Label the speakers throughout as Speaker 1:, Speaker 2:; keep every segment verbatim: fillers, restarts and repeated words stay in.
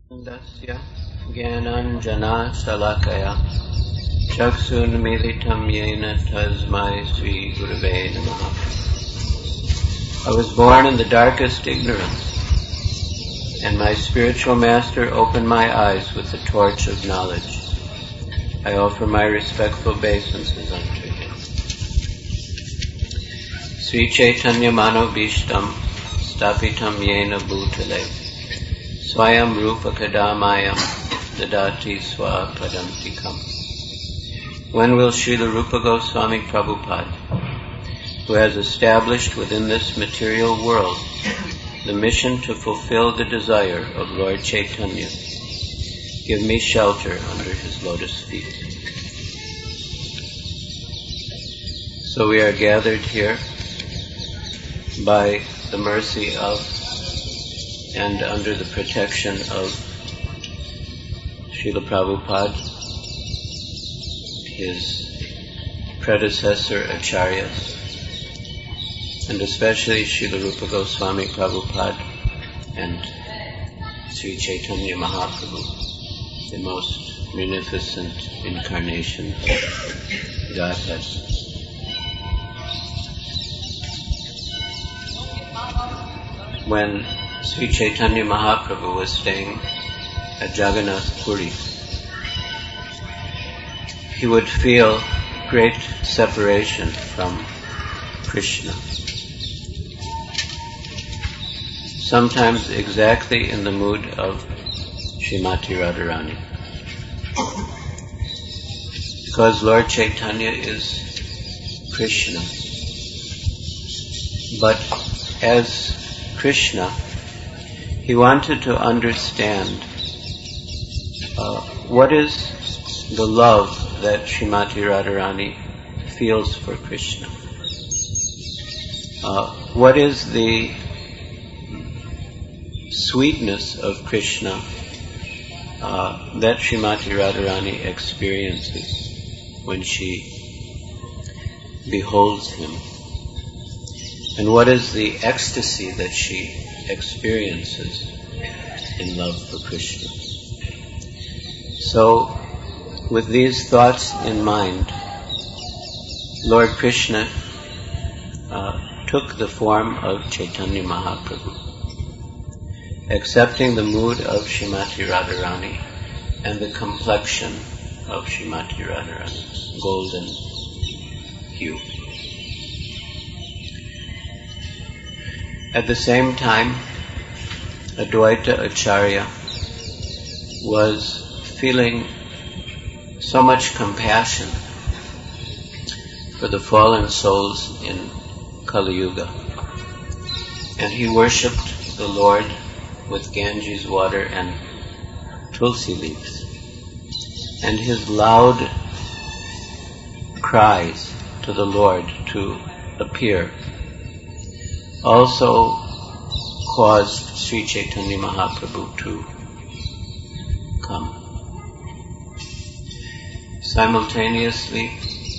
Speaker 1: Dasya Gyananjana Salakaya Chaksunmilitam Yena Tasmai Sri Gurave Namaha. I was born in the darkest ignorance, and my spiritual master opened my eyes with the torch of knowledge. I offer my respectful obeisances unto him. Sri Chaitanya Mano Bhishtam Stapitam Yena Bhutale Swayam Rupa Kadamayam Dadati Swa Padantikam. When will Srila Rupa Goswami Prabhupada, who has established within this material world the mission to fulfill the desire of Lord Chaitanya, give me shelter under his lotus feet? So we are gathered here by the mercy of and under the protection of Srila Prabhupada, his predecessor acharyas, and especially Srila Rupa Goswami Prabhupada and Sri Chaitanya Mahaprabhu, the most munificent incarnation of Godhead. When Sri Chaitanya Mahaprabhu was staying at Jagannath Puri, he would feel great separation from Krishna. Sometimes exactly in the mood of Srimati Radharani. Because Lord Chaitanya is Krishna. But as Krishna, he wanted to understand uh, what is the love that Srimati Radharani feels for Krishna. Uh, what is the sweetness of Krishna uh, that Srimati Radharani experiences when she beholds him? And what is the ecstasy that she experiences in love for Krishna? So, with these thoughts in mind, Lord Krishna uh, took the form of Chaitanya Mahaprabhu, accepting the mood of Srimati Radharani and the complexion of Srimati Radharani, golden hue. At the same time, Advaita Acharya was feeling so much compassion for the fallen souls in Kali Yuga, and he worshipped the Lord with Ganges water and tulsi leaves, and his loud cries to the Lord to appear also caused Sri Chaitanya Mahaprabhu to come. Simultaneously,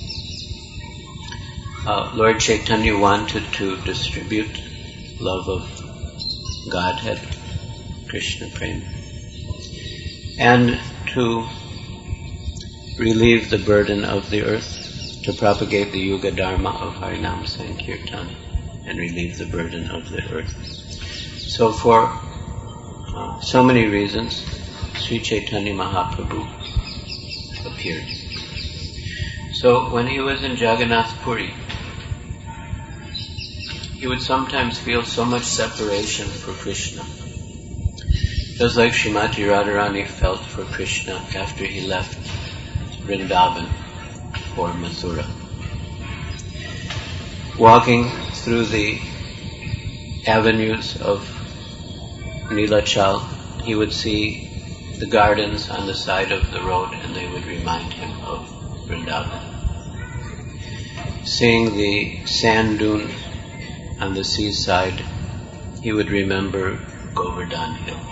Speaker 1: uh, Lord Chaitanya wanted to distribute love of Godhead, Krishna Prema, and to relieve the burden of the earth, to propagate the Yuga Dharma of Harinam Sankirtan, and relieve the burden of the earth. So for uh, so many reasons, Sri Chaitanya Mahaprabhu appeared. So when he was in Jagannath Puri, he would sometimes feel so much separation for Krishna, just like Srimati Radharani felt for Krishna after he left Vrindavan for Mathura. Walking through the avenues of Nilachal, he would see the gardens on the side of the road, and they would remind him of Vrindavan. Seeing the sand dune on the seaside, he would remember Govardhan Hill.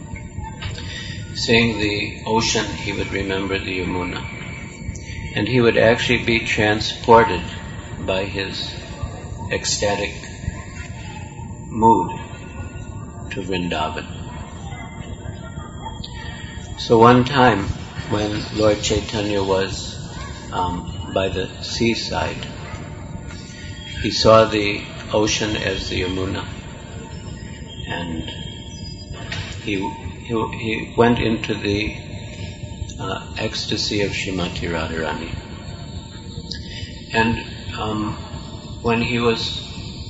Speaker 1: Seeing the ocean, he would remember the Yamuna. And he would actually be transported by his ecstatic mood to Vrindavan. So one time when Lord Chaitanya was um, by the seaside, he saw the ocean as the Yamuna, and he he, he went into the uh, ecstasy of Srimati Radharani. And um, when he was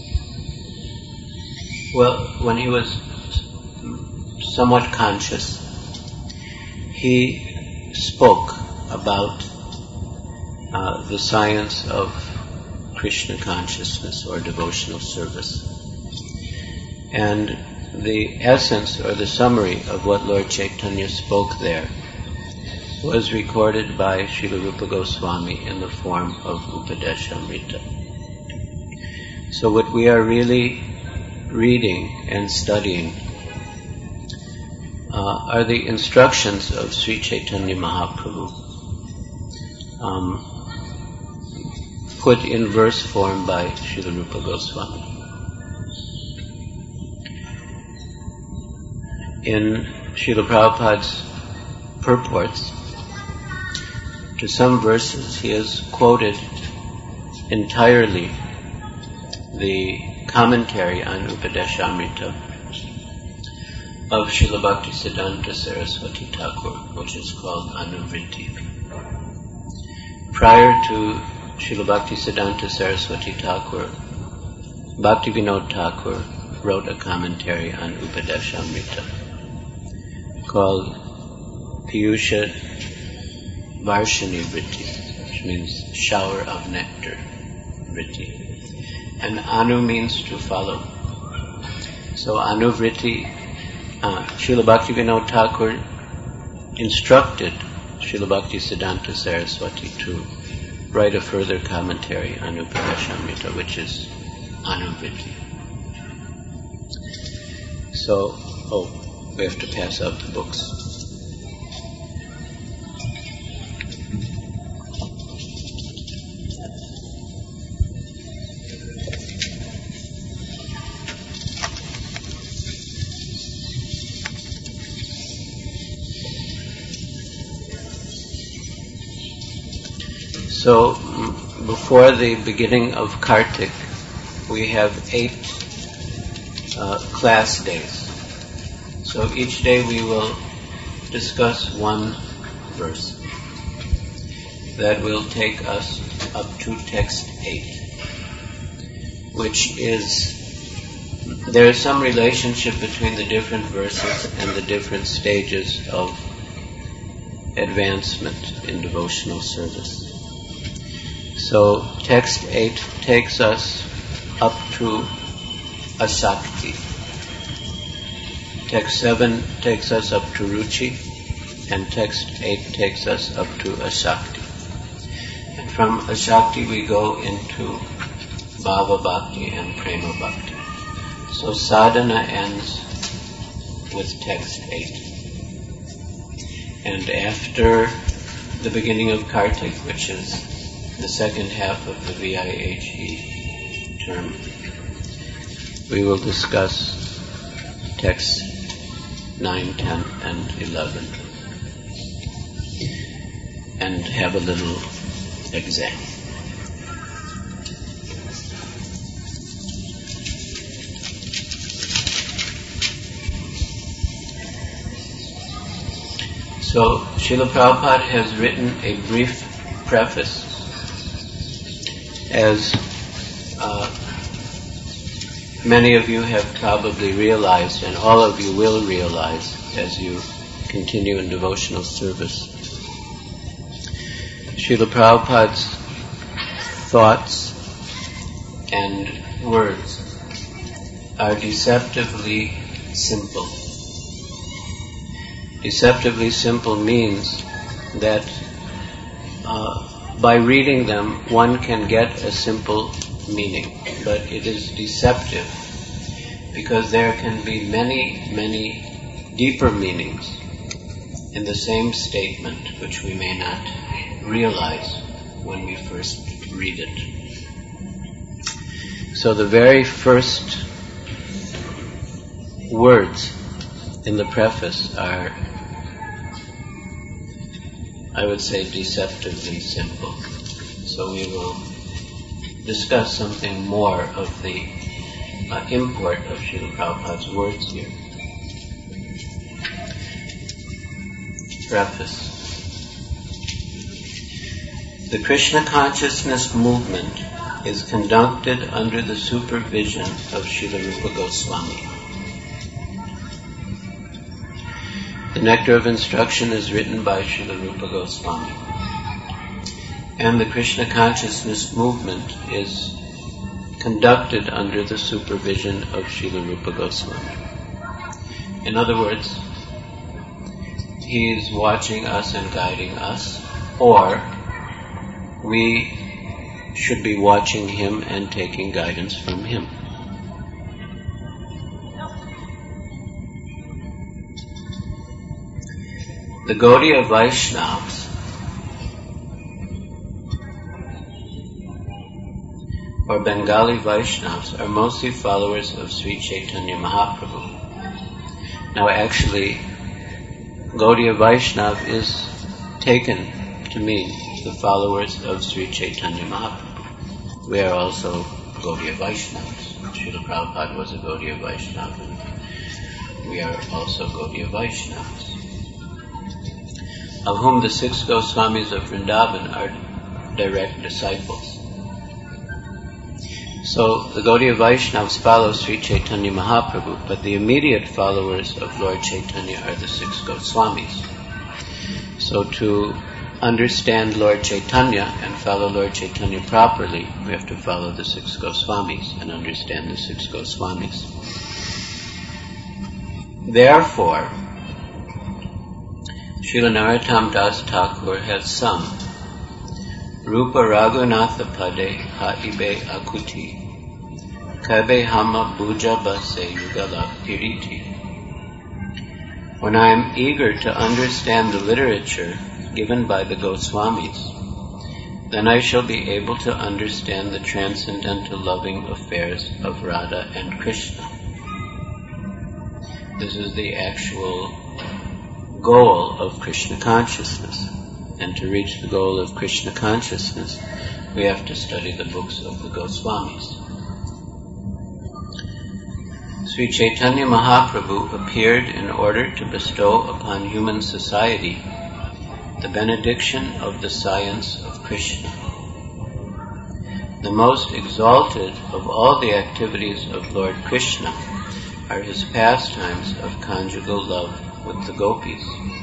Speaker 1: well, when he was somewhat conscious, he spoke about uh, the science of Krishna consciousness or devotional service. And the essence or the summary of what Lord Chaitanya spoke there was recorded by Srila Rupa Goswami in the form of Upadeshamrita. So what we are really reading and studying uh, are the instructions of Sri Chaitanya Mahaprabhu, um, put in verse form by Srila Rupa Goswami. In Srila Prabhupada's purports to some verses, he has quoted entirely the commentary on Upadeshamrita of Srila Bhaktisiddhanta Saraswati Thakur, which is called Anuvriti. Prior to Srila Bhaktisiddhanta Saraswati Thakur, Bhaktivinoda Thakur wrote a commentary on Upadeshamrita called Piyusha Varshini Vritti, which means shower of nectar Vritti. And Anu means to follow. So Anuvriti, uh, Srila Bhaktivinoda Thakur instructed Srila Bhaktisiddhanta Saraswati to write a further commentary on Upadeshamrita, which is Anuvriti. So, oh, we have to pass out the books. So, before the beginning of Kartik, we have eight uh, class days. So each day we will discuss one verse that will take us up to text eight, which is, there is some relationship between the different verses and the different stages of advancement in devotional service. So text eight takes us up to Asakti. Text seven takes us up to Ruchi, and text eight takes us up to Asakti. And from Asakti we go into Bhava Bhakti and Prema Bhakti. So sadhana ends with text eight. And after the beginning of Kartik, which is the second half of the V I H E term, we will discuss texts nine, ten, and eleven, and have a little exam. So, Srila Prabhupada has written a brief preface, as uh, many of you have probably realized, and all of you will realize as you continue in devotional service. Srila Prabhupada's thoughts and words are deceptively simple. Deceptively simple means that uh, by reading them one can get a simple meaning, but it is deceptive because there can be many, many deeper meanings in the same statement which we may not realize when we first read it. So the very first words in the preface are I would say, deceptively simple. So we will discuss something more of the uh, import of Srila Prabhupada's words here. Preface. The Krishna consciousness movement is conducted under the supervision of Srila Rupa Goswami. The Nectar of Instruction is written by Srila Rupa Goswami. And the Krishna consciousness movement is conducted under the supervision of Srila Rupa Goswami. In other words, he is watching us and guiding us, or we should be watching him and taking guidance from him. The Gaudiya Vaishnavas or Bengali Vaishnavas are mostly followers of Sri Chaitanya Mahaprabhu. Now actually, Gaudiya Vaishnava is taken to mean the followers of Sri Chaitanya Mahaprabhu. We are also Gaudiya Vaishnavas. Srila Prabhupada was a Gaudiya Vaishnava. We are also Gaudiya Vaishnavas, of whom the six Goswamis of Vrindavan are direct disciples. So the Gaudiya Vaishnavas follow Sri Chaitanya Mahaprabhu, but the immediate followers of Lord Chaitanya are the six Goswamis. So to understand Lord Chaitanya and follow Lord Chaitanya properly, we have to follow the six Goswamis and understand the six Goswamis. Therefore, Srila Narottam Das Thakur has sung Rupa Raghunatha Pade Ha Ibe Akuti Kabe Hama Buja Base Yugala Piriti. When I am eager to understand the literature given by the Goswamis, then I shall be able to understand the transcendental loving affairs of Radha and Krishna. This is the actual goal of Krishna consciousness. And to reach the goal of Krishna consciousness, we have to study the books of the Goswamis. Sri Chaitanya Mahaprabhu appeared in order to bestow upon human society the benediction of the science of Krishna. The most exalted of all the activities of Lord Krishna are his pastimes of conjugal love with the gopis.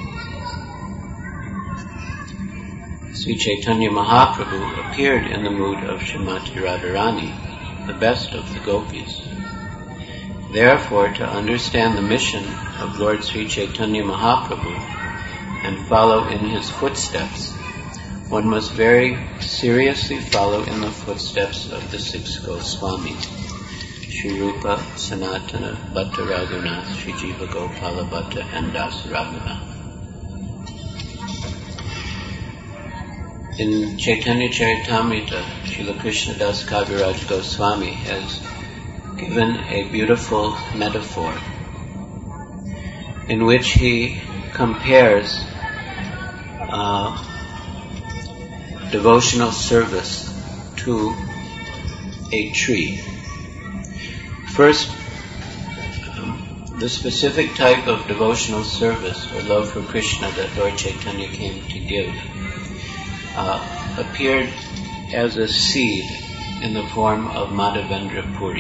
Speaker 1: Sri Chaitanya Mahaprabhu appeared in the mood of Srimati Radharani, the best of the gopis. Therefore, to understand the mission of Lord Sri Chaitanya Mahaprabhu and follow in his footsteps, one must very seriously follow in the footsteps of the six Goswamis, Sri Rupa, Sanatana, Bhatta Raghunath, Sri Jiva Gopala Bhatta, and Das Raghunath. In Chaitanya Charitamrita, Srila Krishna Das Kaviraj Goswami has given a beautiful metaphor in which he compares uh, devotional service to a tree. First, um, the specific type of devotional service or love for Krishna that Lord Chaitanya came to give Uh, appeared as a seed in the form of Madhavendra Puri.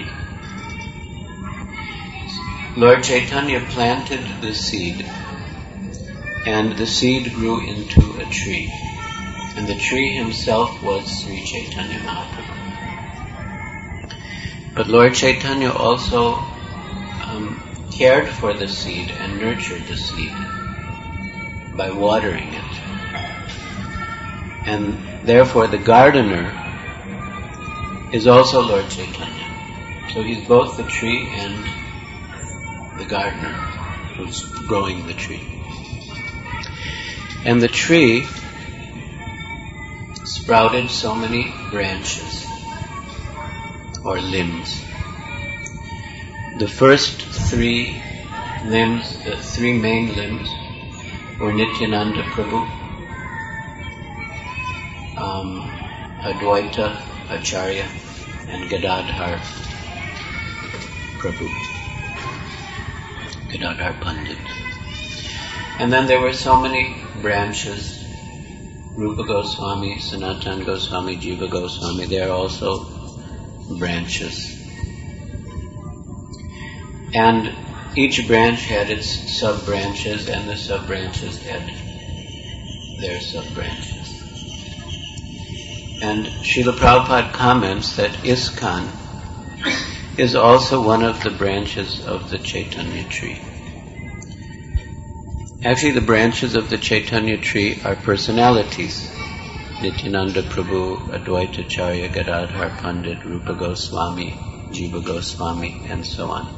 Speaker 1: Lord Chaitanya planted the seed, and the seed grew into a tree, and the tree himself was Sri Chaitanya Mahaprabhu. But Lord Chaitanya also um, cared for the seed and nurtured the seed by watering it. And therefore the gardener is also Lord Chaitanya. So he's both the tree and the gardener who's growing the tree. And the tree sprouted so many branches or limbs. The first three limbs, the three main limbs, were Nityananda Prabhu, um, Advaita Acharya and Gadadhar Prabhu, Gadadhar Pandit. And then there were so many branches, Rupa Goswami, Sanatana Goswami, Jiva Goswami, they are also branches. And each branch had its sub-branches, and the sub-branches had their sub-branches. And Srila Prabhupada comments that ISKCON is also one of the branches of the Chaitanya tree. Actually, the branches of the Chaitanya tree are personalities. Nityananda Prabhu, Advaita Acharya, Gadadhar Pandit, Rupa Goswami, Jiva Goswami, and so on.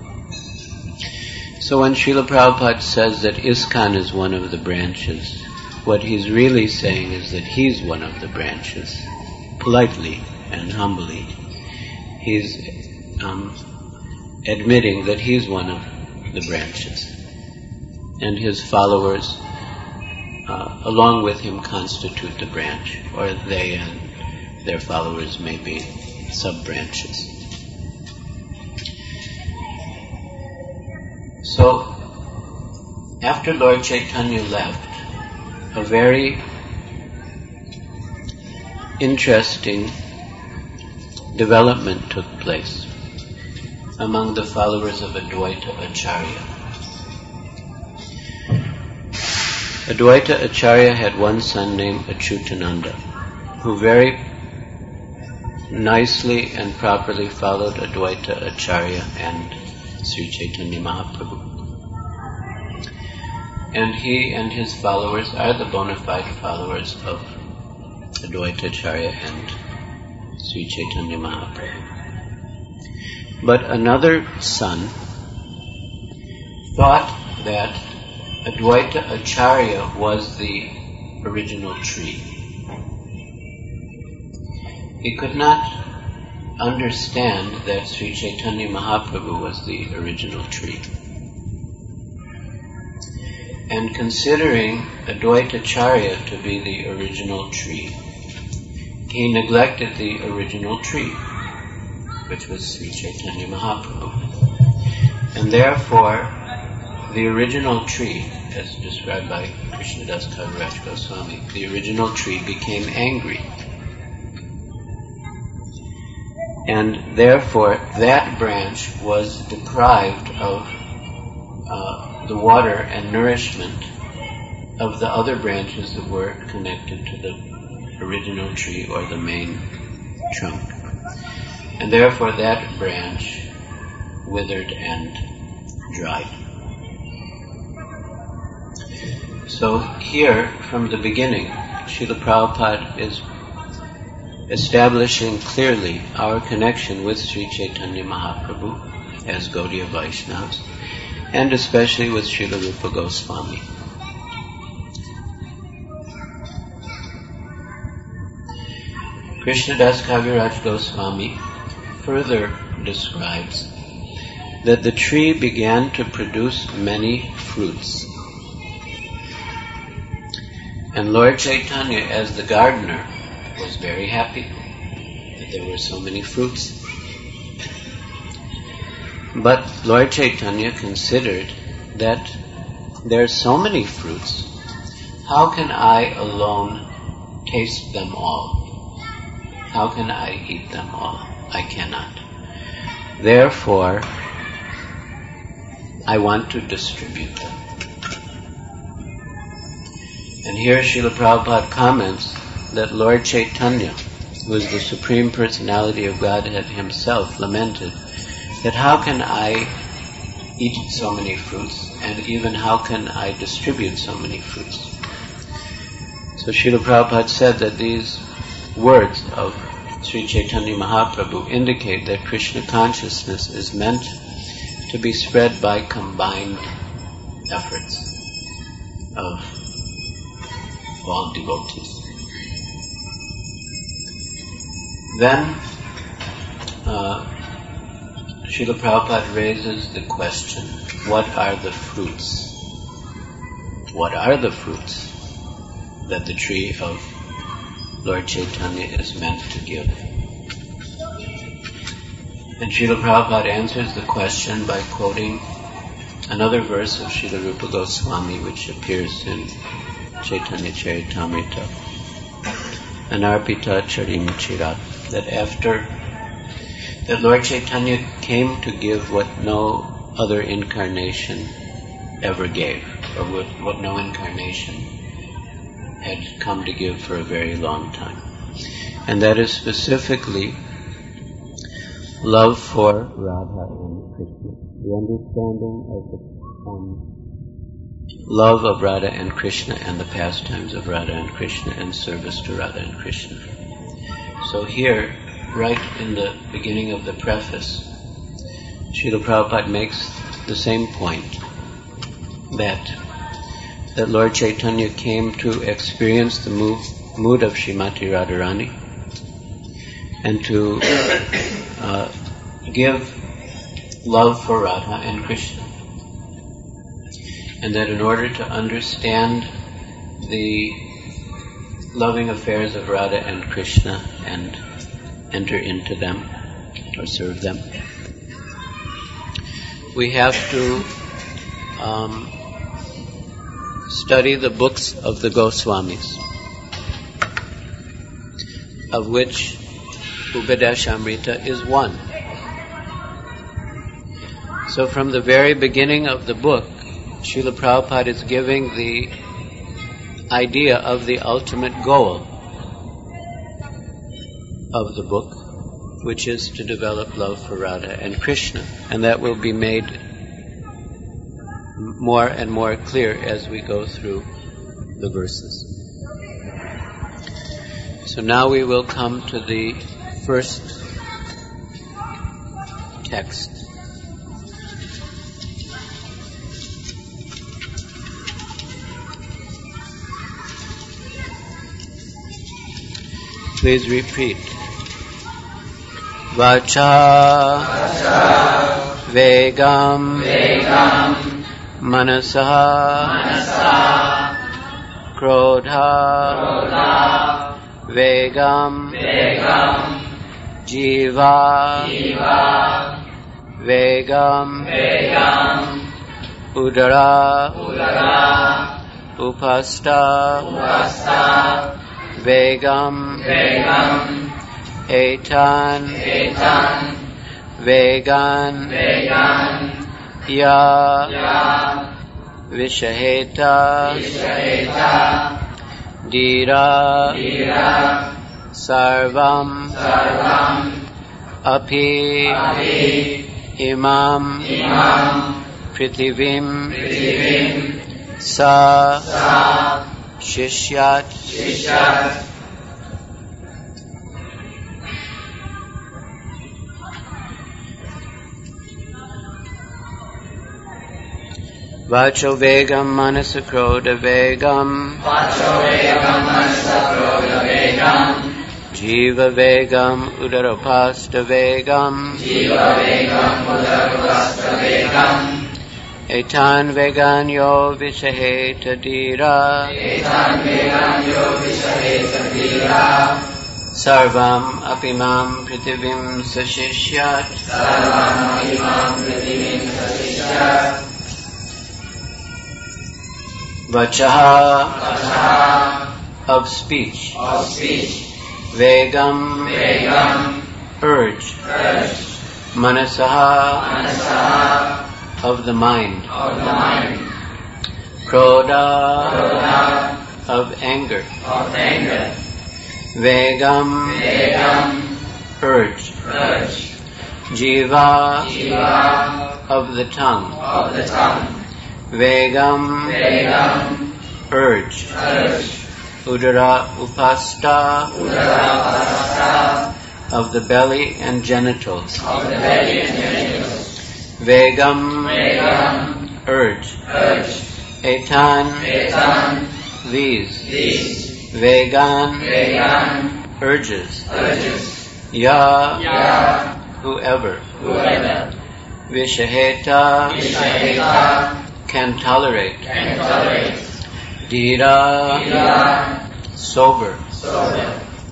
Speaker 1: So when Srila Prabhupada says that ISKCON is one of the branches, what he's really saying is that he's one of the branches, politely and humbly. He's um, admitting that he's one of the branches. And his followers, uh, along with him, constitute the branch, or they and their followers may be sub-branches. So, after Lord Chaitanya left, a very interesting development took place among the followers of Advaita Acharya. Advaita Acharya had one son named Achyutananda, who very nicely and properly followed Advaita Acharya and Sri Chaitanya Mahaprabhu. And he and his followers are the bona fide followers of Advaita Acharya and Sri Chaitanya Mahaprabhu. But another son thought that Advaita Acharya was the original tree. He could not understand that Sri Chaitanya Mahaprabhu was the original tree. And considering Advaita Acharya to be the original tree, he neglected the original tree, which was Sri Chaitanya Mahaprabhu. And therefore, the original tree, as described by Krishnadas Kaviraj Goswami, the original tree became angry. And therefore, that branch was deprived of uh, the water and nourishment of the other branches that were connected to the original tree or the main trunk. And therefore, that branch withered and dried. So here, from the beginning, Srila Prabhupada is establishing clearly our connection with Sri Chaitanya Mahaprabhu as Gaudiya Vaishnavas, and especially with Srila Rupa Goswami. Krishnadas Kaviraj Goswami further describes that the tree began to produce many fruits. And Lord Chaitanya, as the gardener, was very happy that there were so many fruits. But Lord Chaitanya considered that there are so many fruits, how can I alone taste them all? How can I eat them all? I cannot. Therefore, I want to distribute them. And here Srila Prabhupada comments that Lord Chaitanya, who is the Supreme Personality of Godhead himself, lamented that how can I eat so many fruits, and even how can I distribute so many fruits? So Srila Prabhupada said that these words of Sri Chaitanya Mahaprabhu indicate that Krishna consciousness is meant to be spread by combined efforts of all devotees. Then uh, Srila Prabhupada raises the question, what are the fruits? What are the fruits that the tree of Lord Chaitanya is meant to give. And Srila Prabhupada answers the question by quoting another verse of Srila Rupa Goswami, which appears in Chaitanya Charitamrita, Anarpita Charim Chirat, that after that Lord Chaitanya came to give what no other incarnation ever gave, or what, what no incarnation had come to give for a very long time. And that is specifically love for Radha and Krishna, the understanding of the um, love of Radha and Krishna and the pastimes of Radha and Krishna and service to Radha and Krishna. So here, right in the beginning of the preface, Srila Prabhupada makes the same point, that that Lord Chaitanya came to experience the move, mood of Srimati Radharani and to uh, give love for Radha and Krishna. And that in order to understand the loving affairs of Radha and Krishna and enter into them or serve them, we have to um, study the books of the Goswamis, of which Upadeshamrita is one. So from the very beginning of the book, Srila Prabhupada is giving the idea of the ultimate goal of the book, which is to develop love for Radha and Krishna. And that will be made more and more clear as we go through the verses. So now we will come to the first text. Please repeat. Vacha, Vacha Vegam, Vegam Manasa, Manasa Krodha, Krodha Vegam, Vegam Jiva, Jiva Vegam, Vegam Udara, Udara Upasta, Upasta Vegam, Vegam Etan, Etan Vegan, Vegan Ya, Ya Vishaheta, Vishaheta Dira, Dira Sarvam, Sarvam Api, Api Imam, Imam Prithivim, Prithivim Sa, Sa Shishyat, Shishyat Vacho Vegam Manasa Krodha Vegam, Vacho Vegam Manasa Krodha Vegam Jiva Vegam Udaropasta Vegam, Jiva Vegam Udaropasta Vegam Etan Veganyo Vishaheta Dira, Etan Veganyo Vishaheta Dira Sarvam Apimam Prithivim Sashishyat, Sarvam Apimam Prithivim Sashishyat Vachaha, Vachaha of speech, of speech Vegam, Vegam urge, urge Manasaha, Manasaha of the mind, of the mind Krodha, Krodha of anger, of anger Vegam, Vegam urge, urge Jiva, Jiva of the tongue, of the tongue Vegam, Vegam urge, urge Udara Upasta, Udara Upasta of the belly and genitals, of the belly and genitals Vegam, Vegam urge, urge Etan, Etan these, these Vegan, Vegan urges, urges Ya, Ya whoever, whoever Vishaheta, Vishaheta can tolerate, can tolerate Dira, Dira sober, sober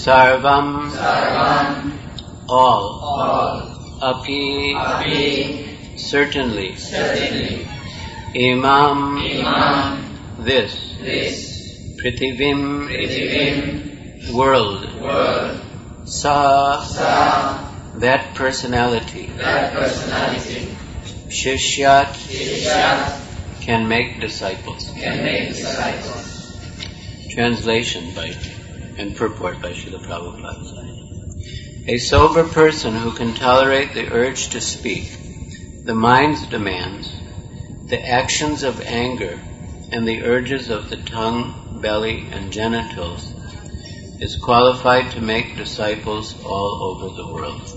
Speaker 1: Sarvam,
Speaker 2: Sarvam,
Speaker 1: all,
Speaker 2: all,
Speaker 1: api,
Speaker 2: api,
Speaker 1: certainly,
Speaker 2: certainly,
Speaker 1: imam,
Speaker 2: imam,
Speaker 1: this,
Speaker 2: this,
Speaker 1: prithivim,
Speaker 2: prithivim,
Speaker 1: world,
Speaker 2: world,
Speaker 1: sa,
Speaker 2: sa,
Speaker 1: that personality,
Speaker 2: that personality,
Speaker 1: shishyat,
Speaker 2: Shishyat,
Speaker 1: can make disciples.
Speaker 2: can make disciples.
Speaker 1: Translation by and purport by Srila Prabhupada. A sober person who can tolerate the urge to speak, the mind's demands, the actions of anger, and the urges of the tongue, belly, and genitals, is qualified to make disciples all over the world.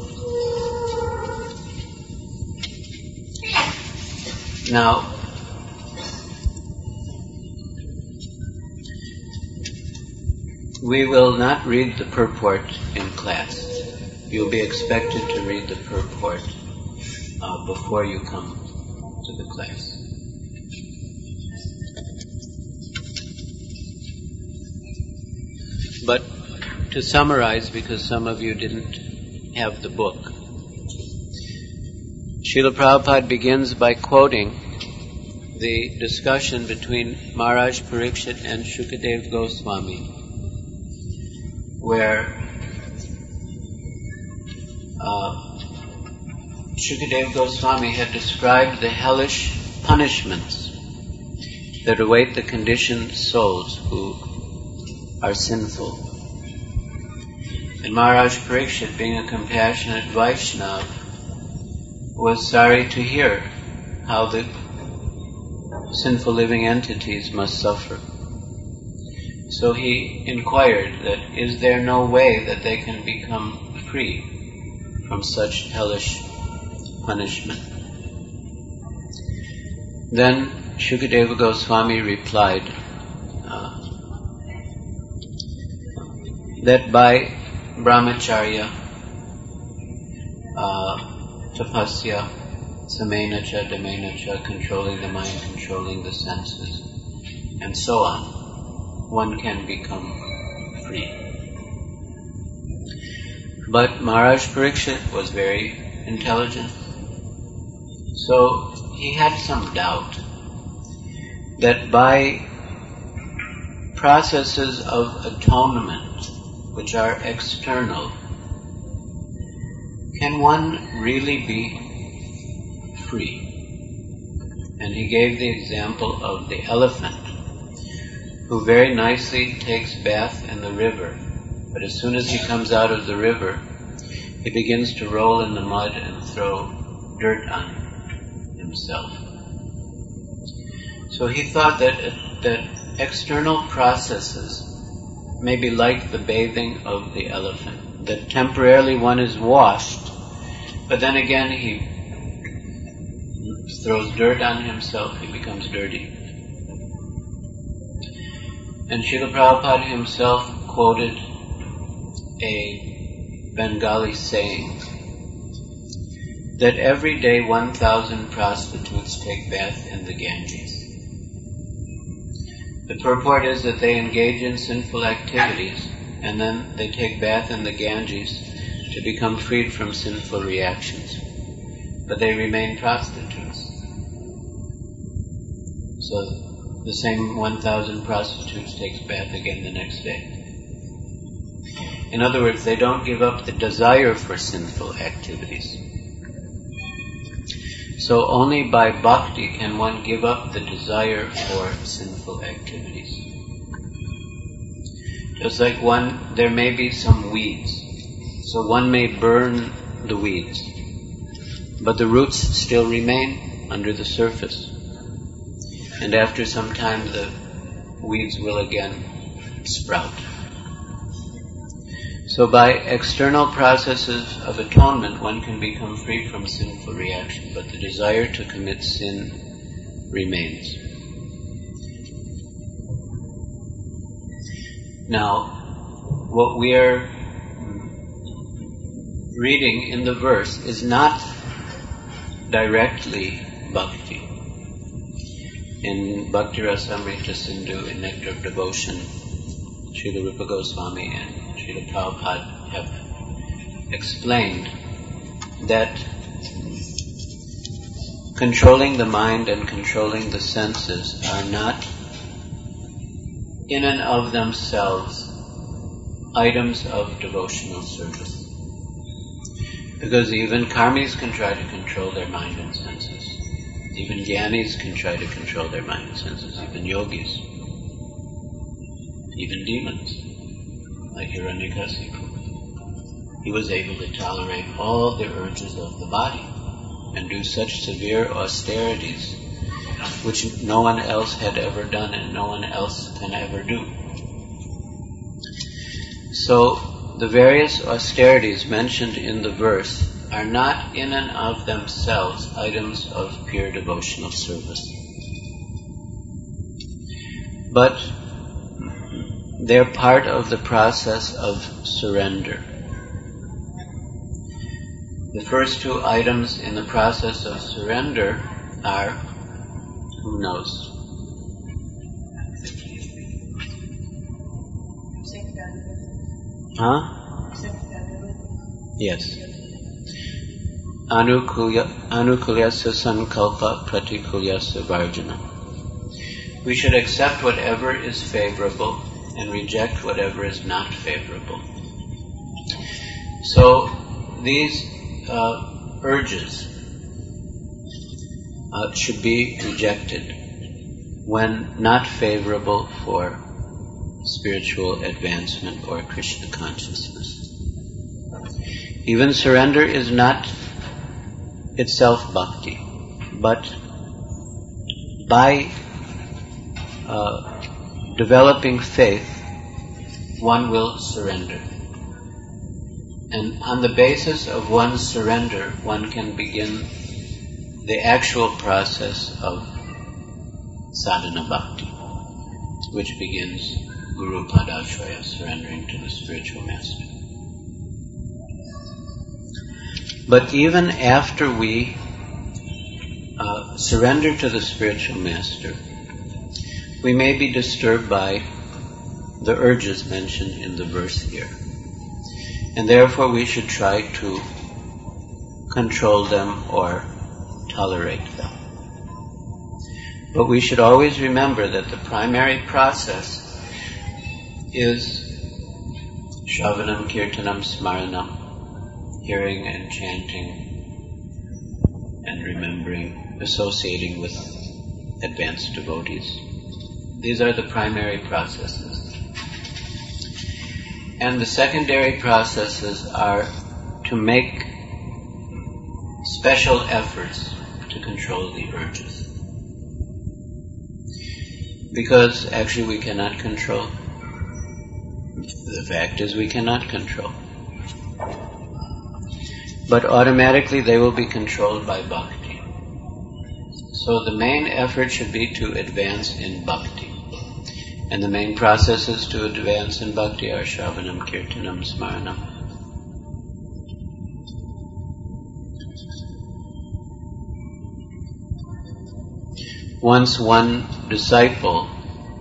Speaker 1: Now, we will not read the purport in class. You'll be expected to read the purport uh, before you come to the class. But to summarize, because some of you didn't have the book, Srila Prabhupada begins by quoting the discussion between Maharaj Parikshit and Shukadev Goswami, where uh, Shukadev Goswami had described the hellish punishments that await the conditioned souls who are sinful. And Maharaj Parikshit, being a compassionate Vaishnava, was sorry to hear how the sinful living entities must suffer. So he inquired that, is there no way that they can become free from such hellish punishment? Then Shukadeva Goswami replied uh, that by brahmacharya, uh, tapasya, samenacha, damenacha, controlling the mind, controlling the senses, and so on, one can become free. But Maharaj Parikshit was very intelligent, so he had some doubt that by processes of atonement, which are external, can one really be free? And he gave the example of the elephant, who very nicely takes bath in the river, but as soon as he comes out of the river, he begins to roll in the mud and throw dirt on himself. So he thought that that external processes may be like the bathing of the elephant, that temporarily one is washed, but then again he throws dirt on himself, he becomes dirty. And Srila Prabhupada himself quoted a Bengali saying that every day one thousand prostitutes take bath in the Ganges. The purport is that they engage in sinful activities and then they take bath in the Ganges to become freed from sinful reactions. But they remain prostitutes. So the same one thousand prostitutes takes bath again the next day. In other words, they don't give up the desire for sinful activities. So only by bhakti can one give up the desire for sinful activities. Just like one, there may be some weeds, so one may burn the weeds, but the roots still remain under the surface. And after some time the weeds will again sprout. So by external processes of atonement, one can become free from sinful reaction, but the desire to commit sin remains. Now, what we are reading in the verse is not directly bhakti. In Bhakti Rasamrita Sindhu, in Nectar of Devotion, Srila Rupa Goswami and Srila Prabhupada have explained that controlling the mind and controlling the senses are not in and of themselves items of devotional service. Because even karmis can try to control their mind and senses. Even jnanis can try to control their mind and senses. Even yogis. Even demons. Like Hiranyakasipu. He was able to tolerate all the urges of the body and do such severe austerities which no one else had ever done and no one else can ever do. So, the various austerities mentioned in the verse are not in and of themselves items of pure devotional service. But they're part of the process of surrender. The first two items in the process of surrender are, who knows? Huh? Yes. Anukulyasya sankalpa pratikulyasya varjana. We should accept whatever is favorable and reject whatever is not favorable. So these uh, urges uh, should be rejected when not favorable for spiritual advancement or Krishna consciousness. Even surrender is not itself bhakti, but by uh, developing faith, one will surrender. And on the basis of one's surrender, one can begin the actual process of sadhana bhakti, which begins Guru Padashraya, surrendering to the spiritual master. But even after we uh, surrender to the spiritual master, we may be disturbed by the urges mentioned in the verse here. And therefore we should try to control them or tolerate them. But we should always remember that the primary process is Shravanam, Kirtanam, Smaranam, hearing and chanting and remembering, associating with advanced devotees. These are the primary processes. And the secondary processes are to make special efforts to control the urges. Because actually we cannot control. The fact is we cannot control. But automatically they will be controlled by bhakti. So the main effort should be to advance in bhakti. And the main processes to advance in bhakti are Shravanam, Kirtanam, Smaranam. Once one disciple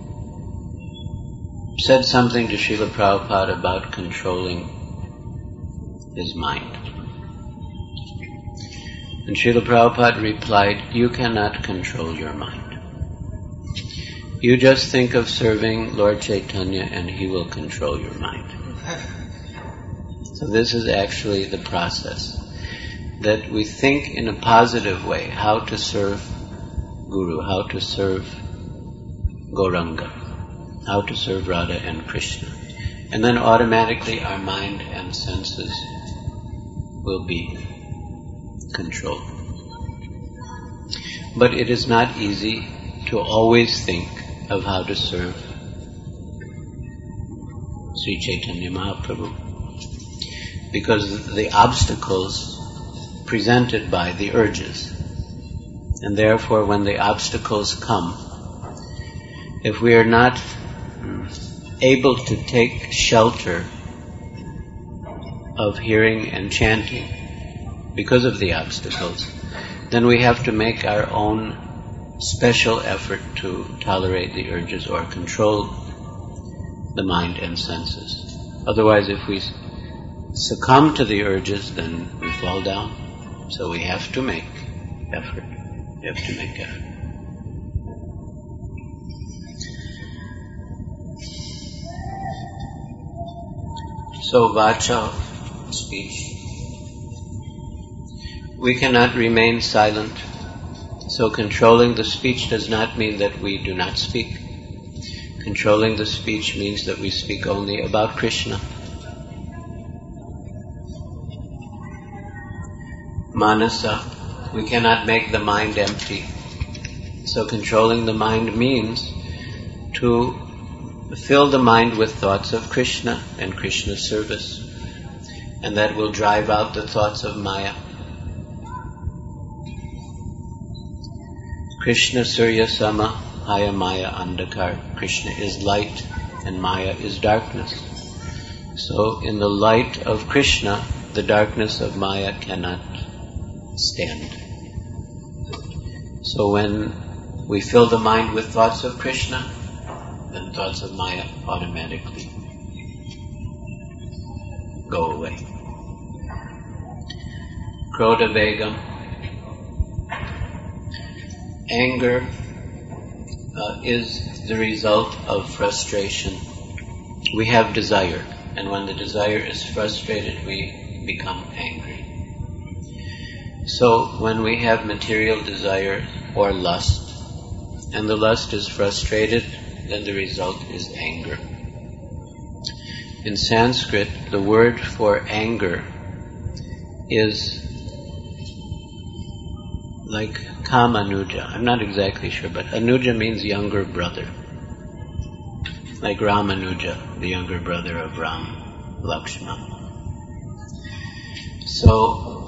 Speaker 1: said something to Srila Prabhupada about controlling his mind. And Srila Prabhupada replied, "You cannot control your mind. You just think of serving Lord Chaitanya and he will control your mind." So this is actually the process, that we think in a positive way how to serve Guru, how to serve Gauranga, how to serve Radha and Krishna. And then automatically our mind and senses will be controlled. But it is not easy to always think of how to serve Sri Chaitanya Mahaprabhu, because the obstacles presented by the urges. And therefore when the obstacles come, if we are not able to take shelter of hearing and chanting because of the obstacles, then we have to make our own special effort to tolerate the urges or control the mind and senses. Otherwise, if we succumb to the urges, then we fall down. So we have to make effort. We have to make effort. So vacha, speech. We cannot remain silent. So controlling the speech does not mean that we do not speak. Controlling the speech means that we speak only about Krishna. Manasa, we cannot make the mind empty. So controlling the mind means to fill the mind with thoughts of Krishna and Krishna's service, and that will drive out the thoughts of Maya. Krishna Surya Sama Haya Maya Andakar. Krishna is light and Maya is darkness. So in the light of Krishna, the darkness of Maya cannot stand. So when we fill the mind with thoughts of Krishna, then thoughts of Maya automatically go away. Krodha Vegam. Anger uh, is the result of frustration. We have desire, and when the desire is frustrated, we become angry. So when we have material desire or lust, and the lust is frustrated, then the result is anger. In Sanskrit, the word for anger is like Kamanuja. I'm not exactly sure, but Anuja means younger brother. Like Ramanuja, the younger brother of Ram, Lakshmana. So,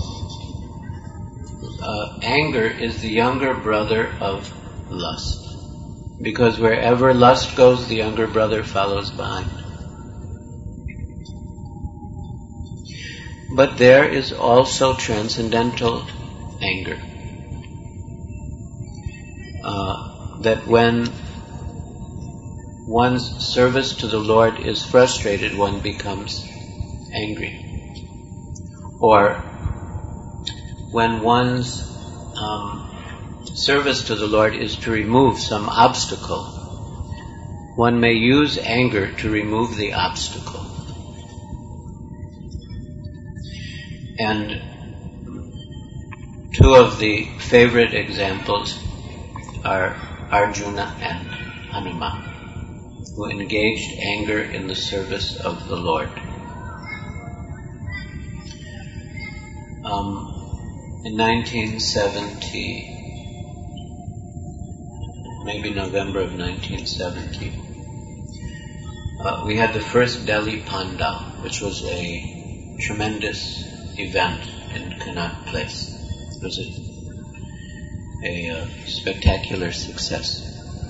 Speaker 1: uh, anger is the younger brother of lust. Because wherever lust goes, the younger brother follows behind. But there is also transcendental anger. Uh, that when one's service to the Lord is frustrated, one becomes angry. Or when one's um, service to the Lord is to remove some obstacle, one may use anger to remove the obstacle. And two of the favorite examples are Arjuna and Hanuman, who engaged anger in the service of the Lord. Um, in nineteen seventy, maybe November of nineteen seventy, uh, we had the first Delhi Pandal, which was a tremendous event in Connaught Place. It was a a uh, spectacular success.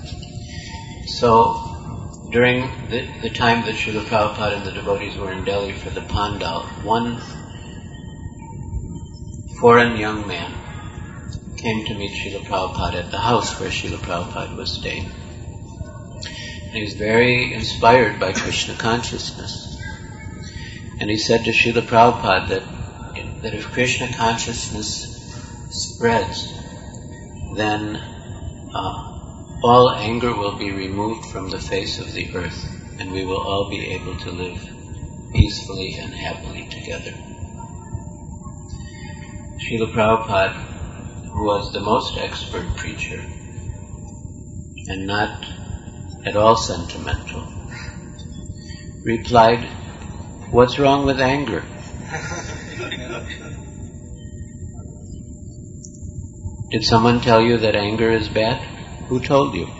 Speaker 1: So, during the, the time that Srila Prabhupada and the devotees were in Delhi for the Pandal, one foreign young man came to meet Srila Prabhupada at the house where Srila Prabhupada was staying. And he was very inspired by Krishna consciousness. And he said to Srila Prabhupada that, that if Krishna consciousness spreads, then uh, all anger will be removed from the face of the earth, and we will all be able to live peacefully and happily together. Srila Prabhupada, who was the most expert preacher, and not at all sentimental, replied, "What's wrong with anger?" Did someone tell you that anger is bad? Who told you?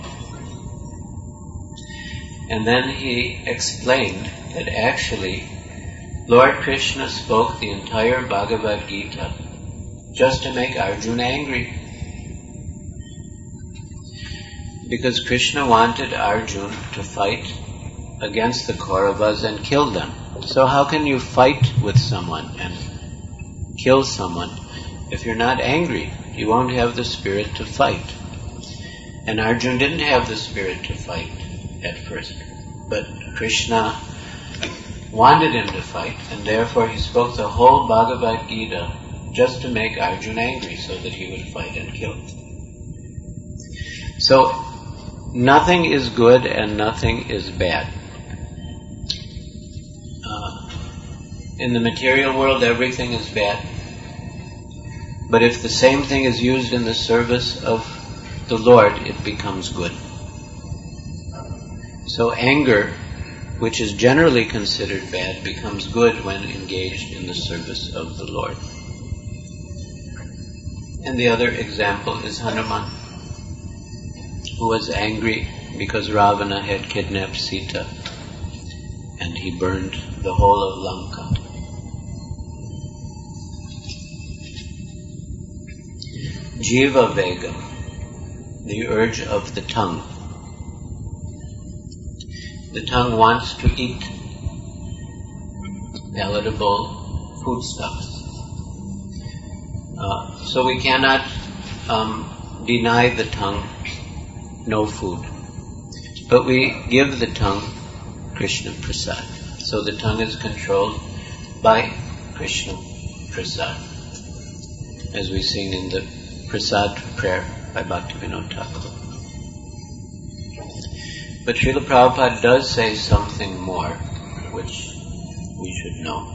Speaker 1: And then he explained that actually Lord Krishna spoke the entire Bhagavad Gita just to make Arjuna angry. Because Krishna wanted Arjuna to fight against the Kauravas and kill them. So how can you fight with someone and kill someone if you're not angry? You won't have the spirit to fight. And Arjuna didn't have the spirit to fight at first. But Krishna wanted him to fight, and therefore he spoke the whole Bhagavad Gita just to make Arjuna angry so that he would fight and kill. So, nothing is good and nothing is bad. Uh, in the material world, everything is bad. But if the same thing is used in the service of the Lord, it becomes good. So anger, which is generally considered bad, becomes good when engaged in the service of the Lord. And the other example is Hanuman, who was angry because Ravana had kidnapped Sita, and he burned the whole of Lanka. Jiva Vegam, the urge of the tongue. The tongue wants to eat palatable foodstuffs. Uh, so we cannot um, deny the tongue no food. But we give the tongue Krishna Prasad. So the tongue is controlled by Krishna Prasad, as we sing in the Prasad prayer by Bhaktivinoda Thakur. But Srila Prabhupada does say something more, which we should know.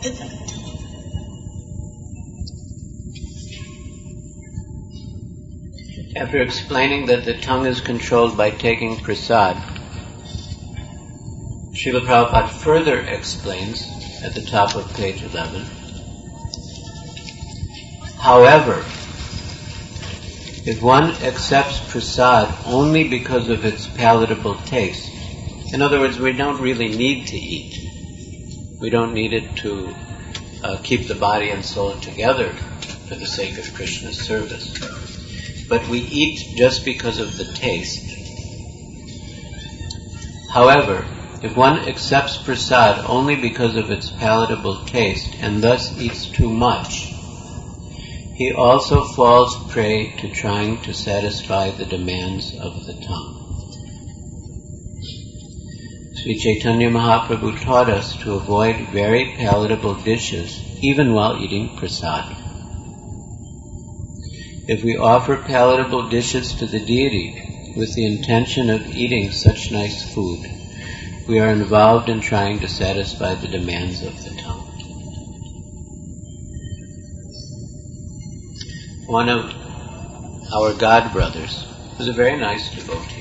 Speaker 1: After explaining that the tongue is controlled by taking prasad, Srila Prabhupada further explains at the top of page eleven, however, if one accepts prasad only because of its palatable taste, in other words, we don't really need to eat. We don't need it to uh, keep the body and soul together for the sake of Krishna's service. But we eat just because of the taste. However, if one accepts prasad only because of its palatable taste and thus eats too much, he also falls prey to trying to satisfy the demands of the tongue. Sri Chaitanya Mahaprabhu taught us to avoid very palatable dishes even while eating prasad. If we offer palatable dishes to the deity with the intention of eating such nice food, we are involved in trying to satisfy the demands of the tongue. One of our god brothers, who's a very nice devotee,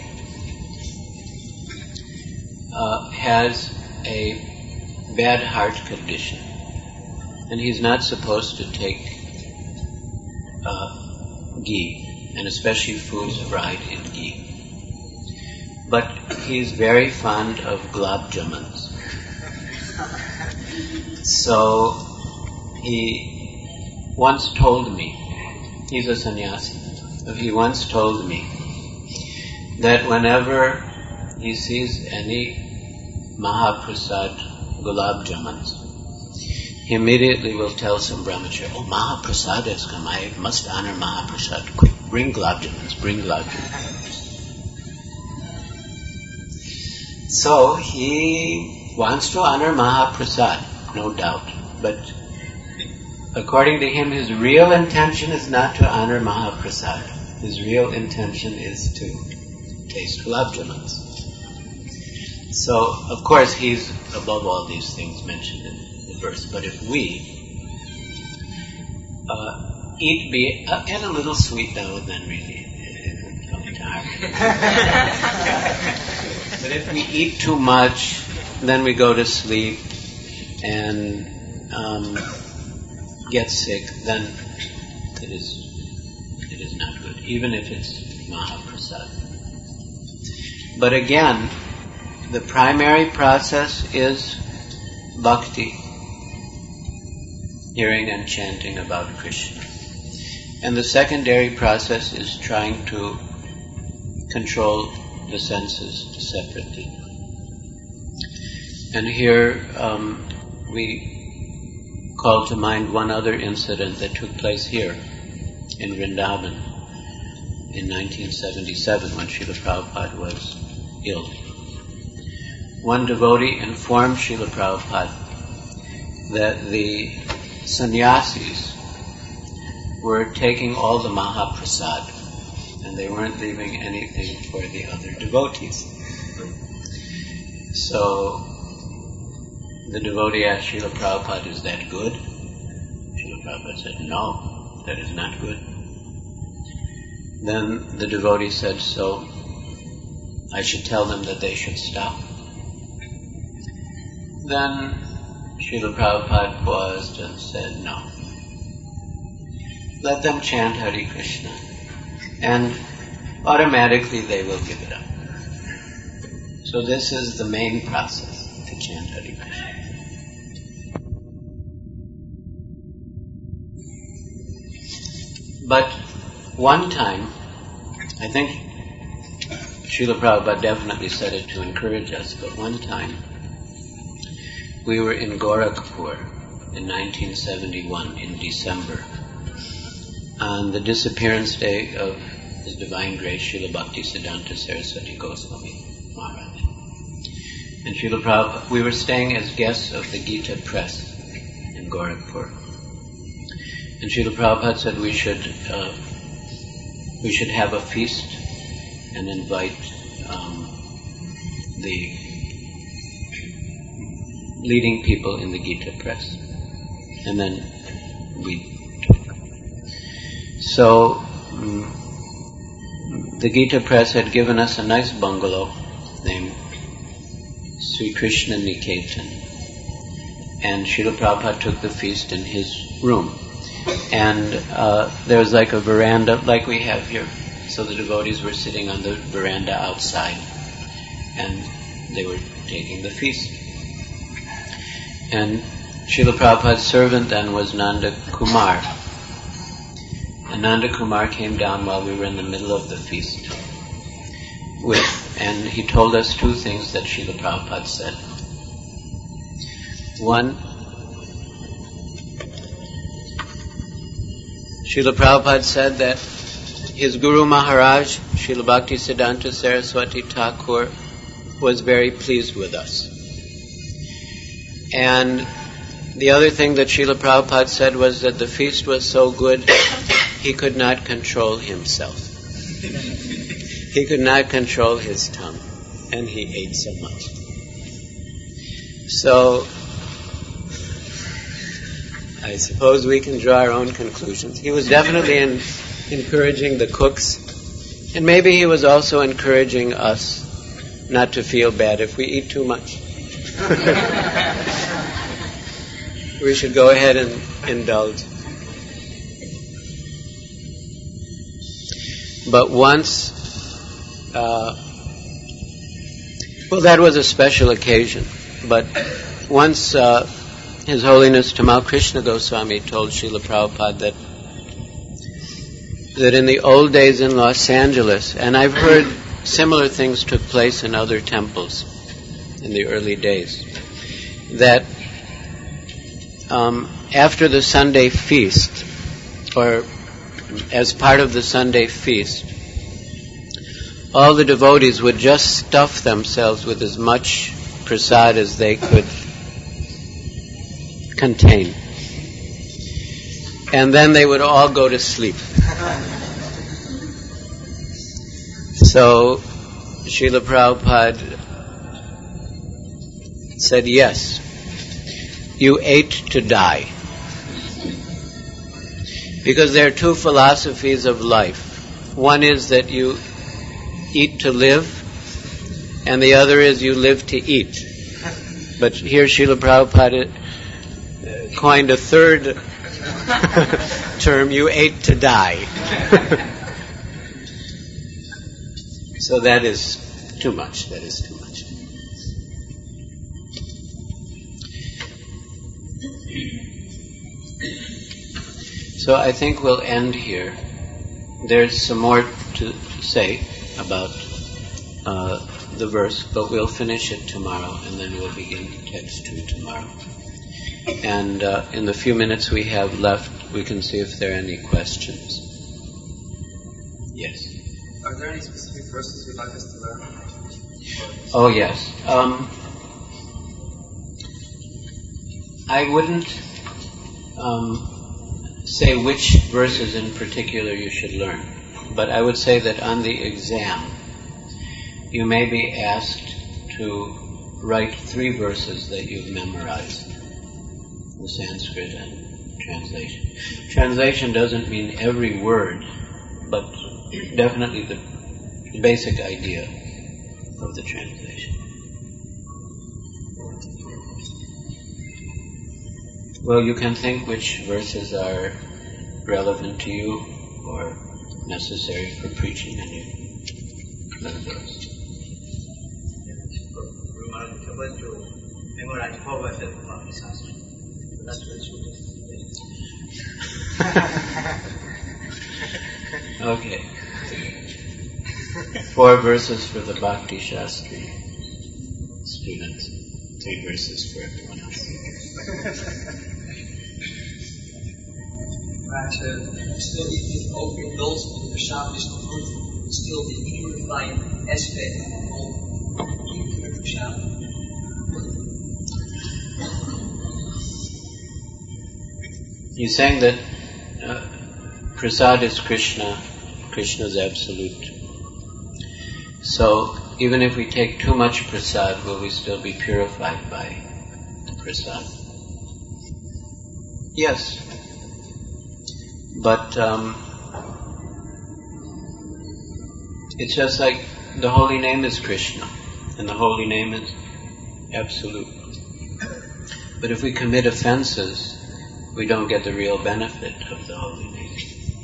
Speaker 1: uh, has a bad heart condition, and he's not supposed to take uh, ghee, and especially foods fried in ghee. But he's very fond of gulab jamuns. So he once told me, he's a sannyasi, he once told me that whenever he sees any Mahaprasad gulab jamuns, he immediately will tell some brahmachari, oh, Mahaprasad has come, I must honor Mahaprasad. Quick, bring gulab jamuns, bring gulab jamuns. So he wants to honor Mahaprasad, no doubt. But according to him, his real intention is not to honor Mahaprasad. His real intention is to taste gulab jamuns. So, of course, he's above all these things mentioned in the verse. But if we uh, eat be uh, and a little sweet now and then, really, it comes to heart. But if we eat too much, then we go to sleep and um, get sick, then it is it is not good, even if it's Mahaprasad. But again, the primary process is bhakti, hearing and chanting about Krishna. And the secondary process is trying to control the senses separately. And here um, we call to mind one other incident that took place here in Vrindavan in nineteen seventy-seven when Srila Prabhupada was ill. One devotee informed Srila Prabhupada that the sannyasis were taking all the Mahaprasad, and they weren't leaving anything for the other devotees. So the devotee asked Srila Prabhupada, is that good? Srila Prabhupada said, no, that is not good. Then the devotee said, so I should tell them that they should stop. Then Srila Prabhupada paused and said, no. Let them chant Hare Krishna, and automatically they will give it up. So this is the main process, to chant Hare Krishna. But one time, I think Srila Prabhupada definitely said it to encourage us, but one time we were in Gorakhpur in nineteen seventy-one in December, on the disappearance day of His Divine Grace Srila Bhaktisiddhanta Saraswati Goswami Maharaj. And Srila Prabhupada, we were staying as guests of the Gita Press in Gorakhpur. And Srila Prabhupada said we should uh, we should have a feast and invite um, the leading people in the Gita Press. And then we took. So um, the Gita Press had given us a nice bungalow named Sri Krishna Niketan. And Srila Prabhupada took the feast in his room. And uh, there was like a veranda like we have here. So the devotees were sitting on the veranda outside, and they were taking the feast. And Srila Prabhupada's servant then was Nanda Kumar. And Nanda Kumar came down while we were in the middle of the feast. With, and he told us two things that Srila Prabhupada said. One, Srila Prabhupada said that his Guru Maharaj, Srila Bhaktisiddhanta Saraswati Thakur, was very pleased with us. And the other thing that Srila Prabhupada said was that the feast was so good, he could not control himself. He could not control his tongue, and he ate so much. So, I suppose we can draw our own conclusions. He was definitely in, encouraging the cooks, and maybe he was also encouraging us not to feel bad if we eat too much. We should go ahead and indulge. But once, uh, well, that was a special occasion, but once uh, His Holiness Tamal Krishna Goswami told Srila Prabhupada that that in the old days in Los Angeles, and I've heard similar things took place in other temples in the early days, that um, after the Sunday feast, or as part of the Sunday feast, all the devotees would just stuff themselves with as much prasad as they could contain. And then they would all go to sleep. So Srila Prabhupada said, yes, you ate to die. Because there are two philosophies of life. One is that you eat to live, and the other is you live to eat. But here Srila Prabhupada coined a third term, you ate to die. So that is too much, that is too much. So I think we'll end here. There's some more to say about uh, the verse, but we'll finish it tomorrow, and then we'll begin text two tomorrow. And uh, in the few minutes we have left, we can see if there are any questions. Yes.
Speaker 3: Are there any specific verses you'd like us to learn?
Speaker 1: Oh yes. Um, I wouldn't um, say which verses in particular you should learn, but I would say that on the exam you may be asked to write three verses that you've memorized, the Sanskrit and translation. Translation doesn't mean every word, but definitely the, the basic idea of the translation. Well, you can think which verses are relevant to you or necessary for preaching, and you learn those.
Speaker 3: Memorize four verses of Bhakti Shastra. That's
Speaker 1: Okay. Four verses for the Bhakti Shastri students, three verses for everyone else.
Speaker 4: Maar uh, stel je ook in beeld van de prasad is gevoerd, stil de purifying aspect van de prasad.
Speaker 1: You're saying that uh, prasad is Krishna, Krishna is absolute. So even if we take too much prasad, will we still be purified by the prasad? Yes. But um, it's just like the holy name is Krishna, and the holy name is absolute. But if we commit offenses, we don't get the real benefit of the holy name.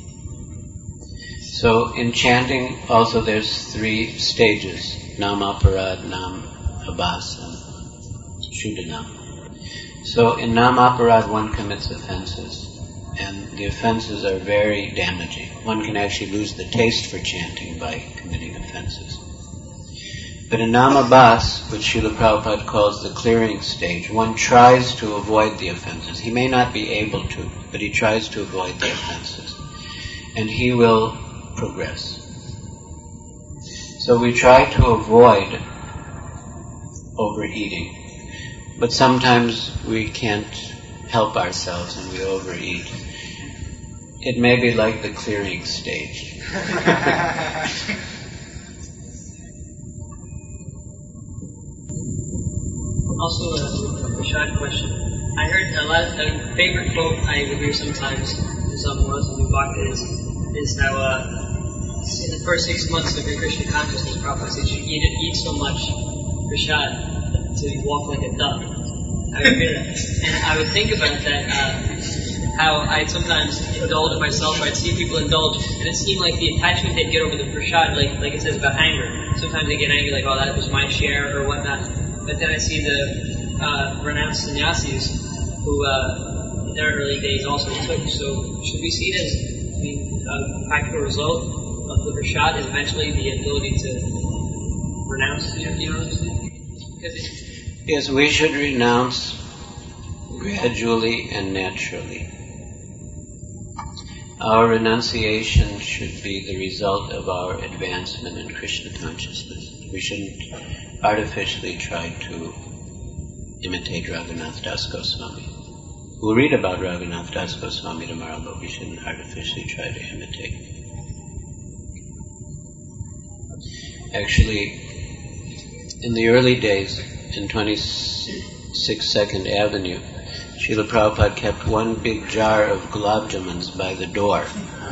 Speaker 1: So in chanting also there's three stages: Nam Aparad, Nam Abhas, and Shuddhanam. So in Nam Aparad one commits offenses, and the offenses are very damaging. One can actually lose the taste for chanting by committing offenses. But in Nam Abhas, which Srila Prabhupada calls the clearing stage, one tries to avoid the offenses. He may not be able to, but he tries to avoid the offenses. And he will progress. So we try to avoid overeating. But sometimes we can't help ourselves and we overeat. It may be like the clearing stage.
Speaker 4: Also, a, a short question. I heard a lot of, a favorite quote I would hear sometimes in some Muslim Bhakti is, is how uh, in the first six months of your Krishna consciousness, Prabhupada said you eat, eat so much prasad until you walk like a duck. I would hear that. And I would think about that, uh, how I'd sometimes indulge in myself, or I'd see people indulge, and it seemed like the attachment they'd get over the prasad, like, like it says about anger. Sometimes they get angry, like, oh, that was my share, or whatnot. But then I see the uh, renounced sannyasis who uh, in their early days also took. So should we see it as, I mean, a practical result of the prasad is eventually the ability to renounce? You know, you know what I'm saying? It,
Speaker 1: yes, we should renounce gradually and naturally. Our renunciation should be the result of our advancement in Krishna consciousness. We shouldn't artificially try to imitate Raghunath Das Goswami. We'll read about Raghunath Das Goswami tomorrow, but we shouldn't artificially try to imitate. Actually, in the early days, in twenty-six Second Avenue, Srila Prabhupada kept one big jar of gulab jamuns by the door.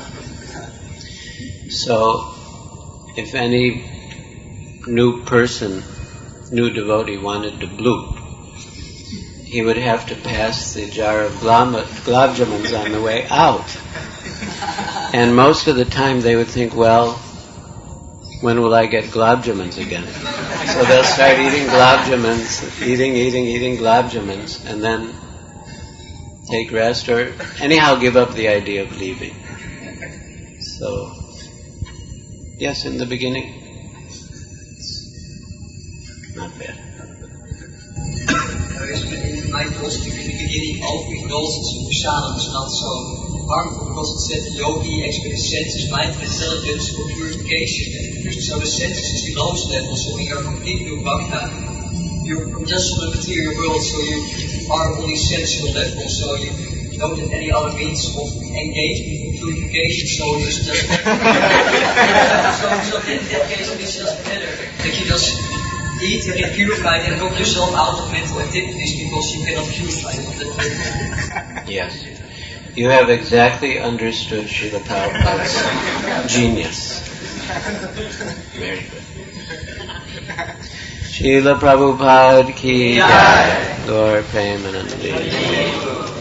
Speaker 1: So, if any new person, new devotee wanted to bloop, he would have to pass the jar of gulab jamuns on the way out. And most of the time they would think, well, when will I get gulab jamuns again? So they'll start eating gulab jamuns, eating, eating, eating gulab jamuns, and then take rest, or anyhow give up the idea of leaving. So, yes, in the beginning, not bad.
Speaker 4: Er is in mijn positive in the beginning ook indulgence in prasad is not so harmful because it said yogi expects senses, mind, and intelligence for purification. So the senses is the lowest level, so we are completely bhakta. you're just sort of clear your will, so you are only sensual level, so you don't have any other means of engagement, purification, so it's just so, so in that case it's just better that you just eat and get purified and knock yourself out of mental activities because you cannot purify them.
Speaker 1: Yes. You have exactly understood Srila Prabhupada's genius. Very good. Srila Prabhupada ki jai. Gaur Premanandi.